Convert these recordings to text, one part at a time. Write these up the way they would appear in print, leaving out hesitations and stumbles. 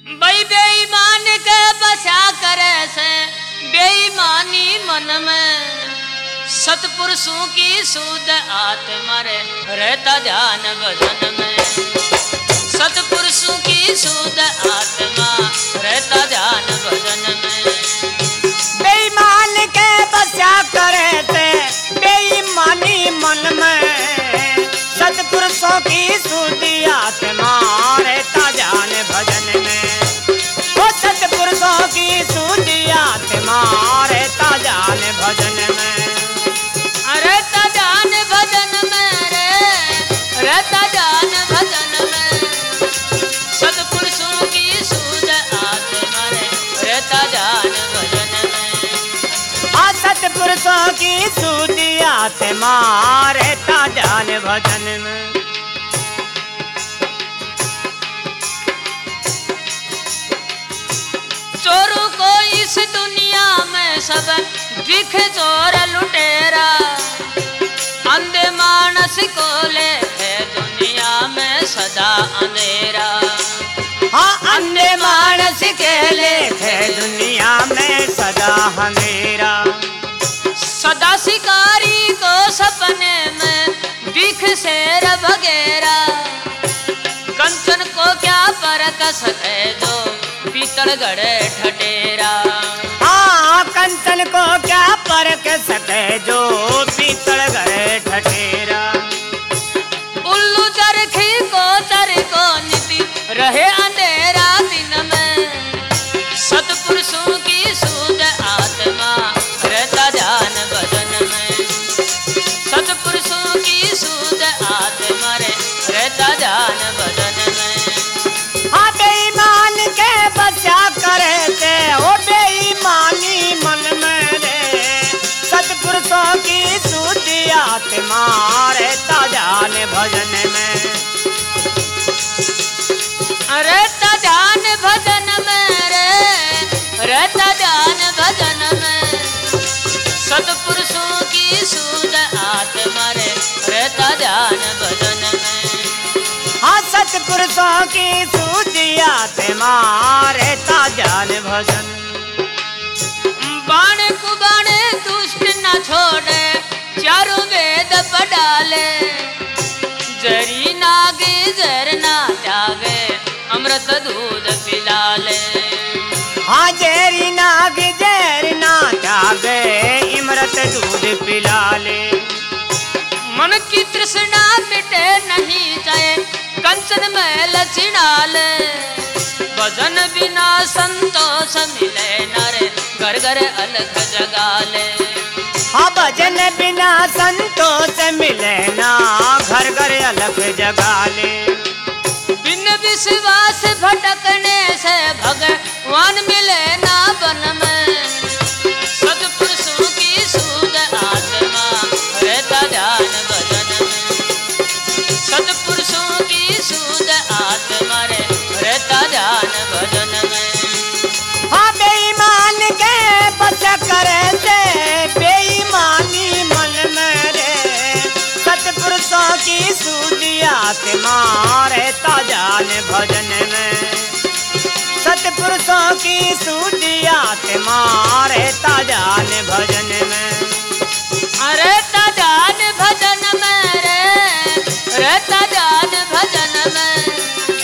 भाई बेईमान के बचा करे से बेईमानी मन में सतपुरुषों की शुद्ध आत्मा रे रहता ध्यान भजन में। सतपुरुषों की शुद्ध आत्मा रहता ध्यान भजन में। बेईमान के बचा करे थे बेईमानी मन में सतपुरुषों की शुद्धि आत्मा रहता ध्यान भजन में। वो सतपुरुषों की शुद्धि आत्मा रहता ध्यान भजन में। रहता ध्यान भजन में रे रहता ध्यान भजन में। सतपुरुषों की शुद्ध आत्मा रे रहता ध्यान भजन में। सतपुरुषों की शुद्धि आत्मा रहता ध्यान भजन में। चोरों को इस दुनिया में सब दिख चोर लुटेरा। अंधे मानस को ले है दुनिया में सदा अंधेरा। हाँ अंधे मानस के लेखे दुनिया में सदा अंधेरा। सदा शिकारी को सपने में दिख शेर वगैरा। कंचन को क्या परख सके जो पीतल गढ़े ठटेरा। हाँ कंचन को क्या परख सके जो पीतल गढ़े ठटेरा। उल्लू चरखी को चरको नीति रहे अंधेरा दिन में। सतपुरुषों की शुद्ध आत्मा रहता ध्यान भजन में। सतपुरुषों की शुद्ध आत्मा रहता ध्यान भजन में। हाँ बेईमान के बचा करे थे ओ बेईमानी मन में रे सतपुरुषों की शुद्धि आत्मा रहता ध्यान भजन में। रहता ध्यान भजन में रे रहता ध्यान भजन में। सतपुरुषों की शुद्ध आत्मा रे रहता ध्यान भजन में। हाँ सतपुरुषों की शुद्धि आत्मा रहता ध्यान भजन। बाण कुबाण दुष्ट न छोड़े चारों वेद पढ़ाले। जरी नागे जर ना त्यागे अमृत दूध पिलाले। हाँ जेरी नाग जेर ना त्यागे इमरत दूध पिला ले। मन की तृष्णा मिटे नहीं जाए कंचन मैल चिड़ाले। भजन बिना संतोष मिले नरे घर घर अलग जगाले। हाँ भजन बिना संतोष मिले ना घर घर अलग जगा ले। बिन विश्वास भटकने से भगवान मिले ना बन में। सतपुरुषों की शुद्ध आत्मा रहता ध्यान भजन में। सतपुरुषों की शुद्ध आत्मा रहता ध्यान भजन में। हाँ बेईमान के बचा करे थे बेईमानी मन में रे सतपुरुषों की शुद्धि आत्मा रहता ध्यान भजन में। सतपुरुषों की शुद्धि आत्मा रहता ध्यान भजन में। रहता ध्यान भजन में रे रहता ध्यान भजन में।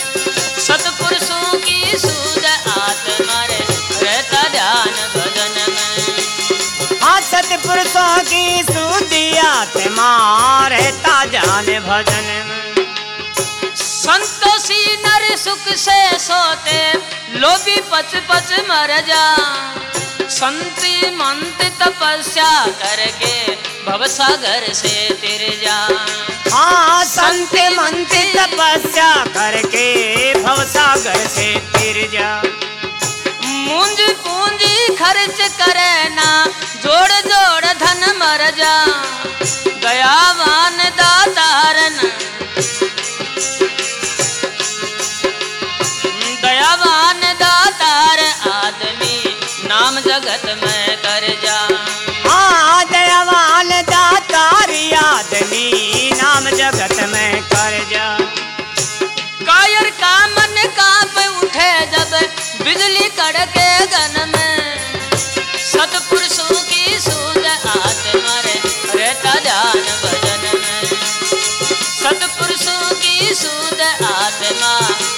सतपुरुषों की शुद्ध आत्मा रहता ध्यान भजन में। हाँ सतपुरुषों की शुद्धि आत्मा रहता ध्यान भजन में। संतोषी नर सुख से सोते लोभी पच पच मर जा। संति मंत तपस्या करके भवसागर से तिर जा। हाँ संत मंत तपस्या करके भवसागर से तिर जा। मूंज पूंजी खर्च करे ना जोड़ जोड़ धन मर जा। दयावान दातारन दयावान दातार आदमी नाम जगत में कर जा। हाँ दयावान दातारी आदमी नाम जगत में कर जा। कायर का मन कांप उठे जब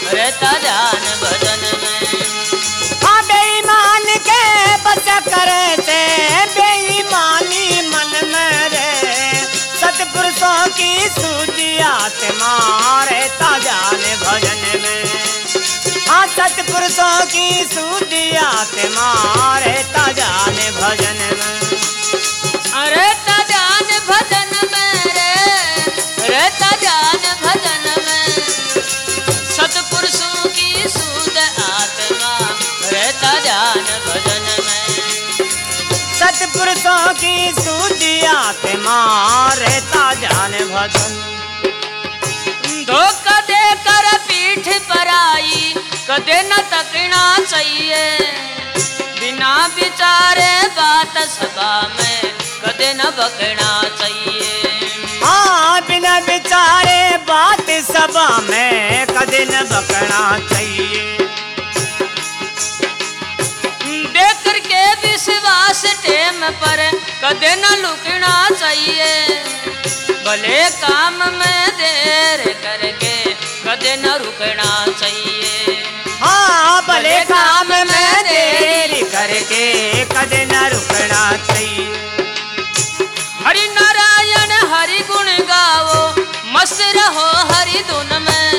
रहता ध्यान भजन में। हाँ बेईमान के बस करे थे बेईमानी मन में रे सतपुरुषों की सूझी आत्मा रहता जाने भजन में। हाँ सतपुरुषों की सूझी आत्मा रहता जाने भजन में। रहता ध्यान भजन में रे रहता ध्यान भजन में। सतपुरुषों की सूझ आत्मा रहता ध्यान भजन में। सतपुरुषों की सूझी आत्मा रहता जाने भजन। धोखा देकर पीठ पर आई कदे न तकना चाहिए। बिना विचारे बात सभा में कदे न बकना चाहिए। हाँ बिना विचारे बात सभा में कदे न बकना चाहिए। देख करके विश्वास टेम पर कदे न लुकना चाहिए। भले काम में देर करके कदे न रुकना चाहिए। हाँ भले काम में देरी करके कदे न रुकना चाहिए। हरि नारायण हरि गुण गाओ मस्त रहो हरि धुन में।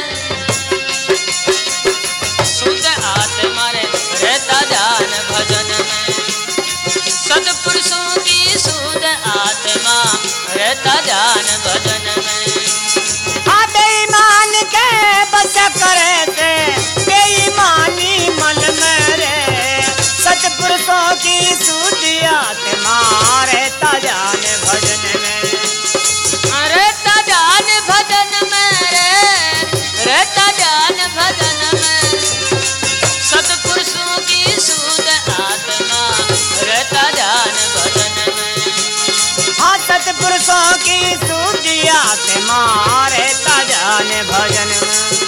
शुद्ध आत्मा रहता ध्यान भजन में। सतपुरुषों की शुद्ध आत्मा रहता ध्यान भजन में। हाँ बेईमान के बस करे थे बेईमानी मन में रे सतपुरुषों की सूझी आत्मा रहता जाने भजन में। रहता ध्यान भजन में रे रहता ध्यान भजन में। सतपुरुषों की शुद्ध आत्मा रहता ध्यान भजन में। हाँ सतपुरुषों की सूझी आत्मा रहता जाने भजन में।